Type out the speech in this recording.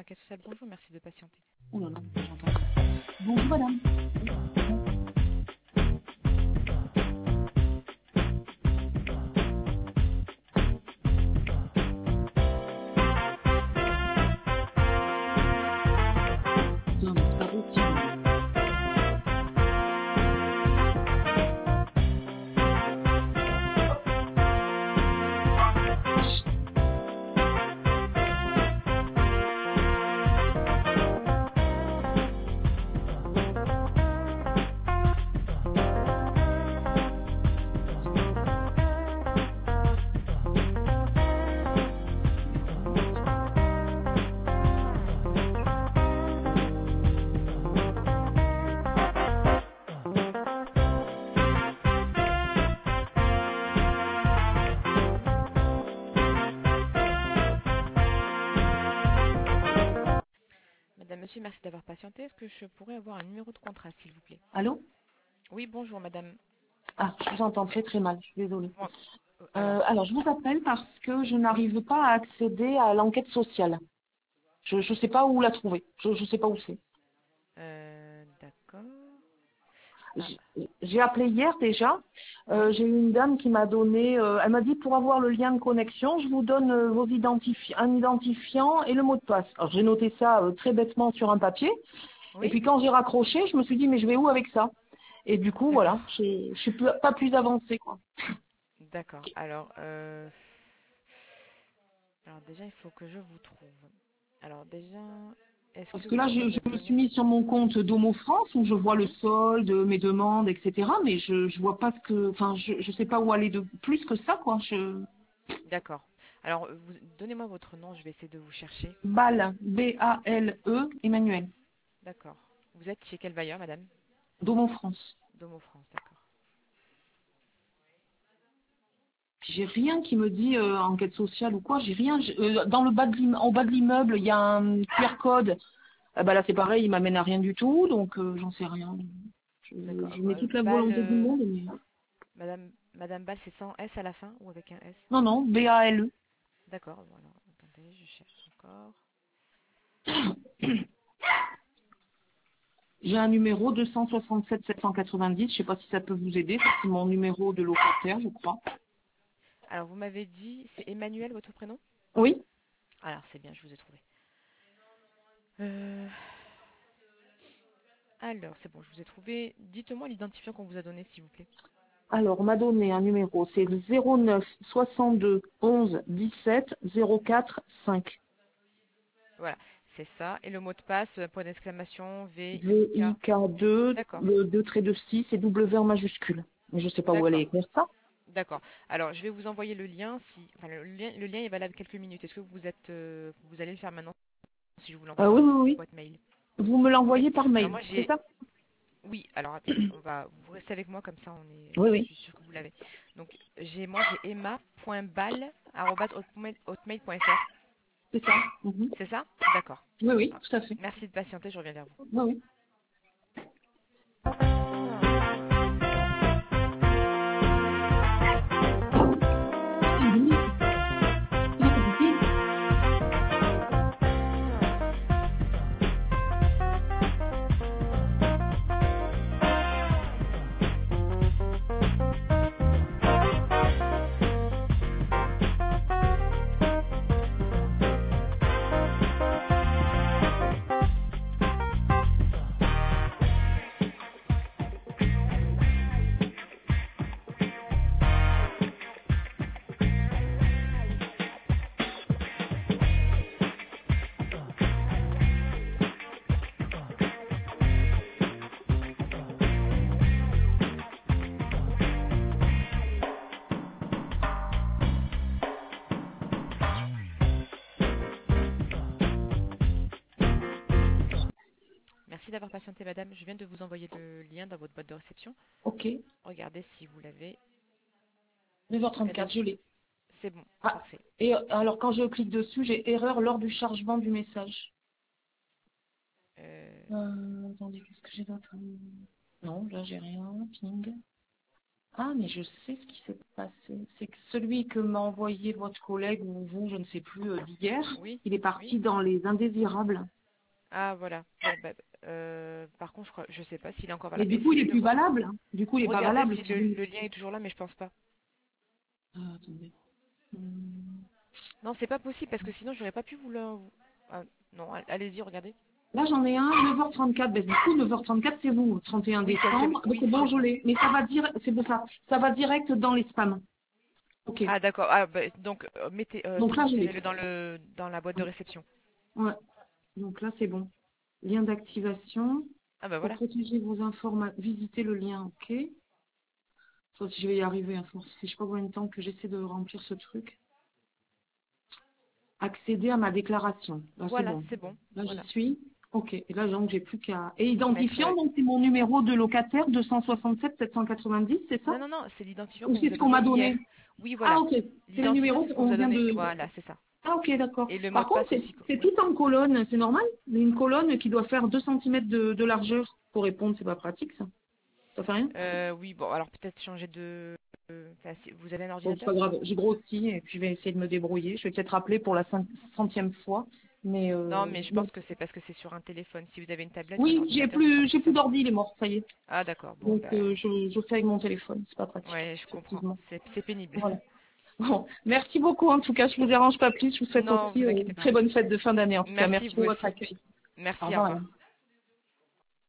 Caisse sociale, bonjour, merci de patienter. Oh là là, j'entends pas. Bonjour madame. Putain, mais c'est pas possible. Madame, monsieur, merci d'avoir patienté. Est-ce que je pourrais avoir un numéro de contrat, s'il vous plaît? Allô? Oui, bonjour, madame. Ah, je vous entends très très mal, je suis désolée. Bon, alors, Alors, je vous appelle parce que je n'arrive pas à accéder à l'enquête sociale. Je ne sais pas où la trouver. Je ne sais pas où c'est. d'accord. Ah, J'ai j'ai appelé hier déjà. oui, J'ai eu une dame qui m'a donné, elle m'a dit pour avoir le lien de connexion, je vous donne un identifiant et le mot de passe. Alors j'ai noté ça très bêtement sur un papier. Et oui, puis quand j'ai raccroché, je me suis dit mais je vais où avec ça? Et du coup d'accord. voilà, je suis pas plus avancée quoi. D'accord. Alors déjà, il faut que je vous trouve. Alors déjà, est-ce Parce que que vous là pouvez je me me donner... suis mise sur mon compte Domo France où je vois le Mhm. solde, mes demandes, etc. Mais je vois pas ce que, enfin je sais pas où aller de plus que ça quoi. D'accord. Alors, donnez-moi votre nom, je vais essayer de vous chercher. BALE, B-A-L-E, Emmanuel, D'accord. Vous êtes chez quel bailleur, madame? Domo France. Domo France, d'accord. J'ai rien qui me dit enquête sociale ou quoi, j'ai rien. Dans le bas de au bas de l'immeuble, il y a un QR code. Ah bah là c'est pareil, il m'amène à rien du tout, donc j'en sais rien. D'accord. Je mets toute la Bal, volonté du monde, mais... Madame Bal, c'est sans S à la fin ou avec un S? Non, non, B-A-L-E. D'accord. Voilà. Attendez, je cherche encore. J'ai un numéro 267 790, je sais pas si ça peut vous aider, c'est mon numéro de locataire, je crois. Alors, vous m'avez dit, c'est Emmanuel, votre prénom? Oui. Alors, c'est bien, je vous ai trouvé. Euh, Alors, c'est bon, je vous ai trouvé. Dites-moi l'identifiant qu'on vous a donné, s'il vous plaît. Alors, on m'a donné un numéro, c'est le 09 62 11 17 04 5. Voilà, c'est ça. Et le mot de passe, point d'exclamation, VIK. VIK2, D'accord, le 2 traits de 6 et W en majuscule. Mais je sais pas où aller d'accord, écrire ça. d'accord. Alors, je vais vous envoyer le lien. Enfin, le lien est valable quelques minutes. Est-ce que vous allez le faire maintenant si je vous l'envoie Oui, par oui, oui. boîte mail? Vous me Oui. l'envoyez par Alors mail, moi c'est j'ai, ça? oui. Alors attendez, vous restez avec moi comme ça, Oui, je oui. suis sûre que vous l'avez. Donc j'ai emma.bal@hotmail.fr. C'est ça. Mhm. C'est ça? D'accord. Oui, oui, Alors, tout à fait. merci de patienter, je reviens vers vous. Oui, oui. Merci d'avoir patienté, madame. Je viens de vous envoyer le lien dans votre boîte de réception. Ok. Regardez si vous l'avez. Et 9h34, donc, je l'ai. c'est bon, Ah, parfait. et alors quand je clique dessus, j'ai erreur lors du chargement du message. Euh, Attendez, qu'est-ce que j'ai d'autre? Non, là j'ai rien. Ping. Ah, mais je sais ce qui s'est passé. C'est que celui que m'a envoyé votre collègue ou vous, je ne sais plus, d'hier, Oui, il est oui. parti dans les indésirables. Ah, voilà. Ouais, par contre, je sais pas s'il est encore Et valable. du coup, il est Essayez de plus valable, hein. Du coup, il est pas regarder valable si si vous... le lien est toujours là, mais je pense pas. Attendez. Hum. Non, c'est pas possible parce que sinon, j'aurais pas pu Ah, non, allez-y, regardez. Là, j'en ai un, 9h34. Ben, du coup, 9h34, c'est vous, 31 Oui, c'est décembre. Donc, oui, bon, c'est je ça. l'ai. Mais ça va dire, c'est pour ça. Ça va direct dans les spams. Ok. Ah, d'accord. Ah, bah, donc, Donc là, je l'ai. transférez-le dans la boîte de réception. Ouais. Donc là, c'est bon. Lien d'activation. Ah, bah Pour voilà. protéger vos informations, visitez le lien. Ok. Sauf si je vais y arriver. Ça fait je sais pas combien de temps que j'essaie de remplir ce truc. Accéder à ma déclaration. Là, c'est Voilà, bon. c'est bon. Là, j'y Voilà. suis. Ok. Et là, donc, j'ai plus qu'à... Et Mettre. identifiant, donc, c'est mon numéro de locataire 267 790, c'est ça? Non, non, non, c'est l'identifiant Ou qu'on c'est vous a ce qu'on donné m'a hier. donné? Oui, Ah, voilà. ok. C'est le L'identifiant, numéro c'est ce qu'on vous qu'on a vient donné. de... Voilà, c'est ça. Ah, ok, d'accord. Et le mot Par de contre, passe aussi. c'est Oui. tout en colonne, c'est normal? Mais une colonne qui doit faire 2 centimètres de largeur pour répondre, c'est pas pratique, ça? Ça fait rien? Oui, bon, alors peut-être changer de. Enfin, vous avez un Bon, c'est ordinateur? pas grave, j'ai grossi et puis je vais essayer de me débrouiller. Je vais peut-être rappeler pour la centième fois, mais Non, mais je bon. pense que c'est parce que c'est sur un téléphone. Si vous avez une tablette ou un Oui, ordinateur, ce sera plus j'ai plus simple. d'ordi, il est mort, ça y est. Ah, d'accord. Bon, Donc bah, je fais avec mon téléphone, c'est pas pratique, ouais, je comprends. effectivement. C'est pénible. Voilà. Bon, merci beaucoup en tout cas, je vous dérange pas plus. Je vous souhaite Non, aussi vous inquiétez une pas. très bonne fête de fin d'année en tout cas. Merci, Merci vous pour votre aussi. accueil. Au Merci, au revoir, revoir. madame.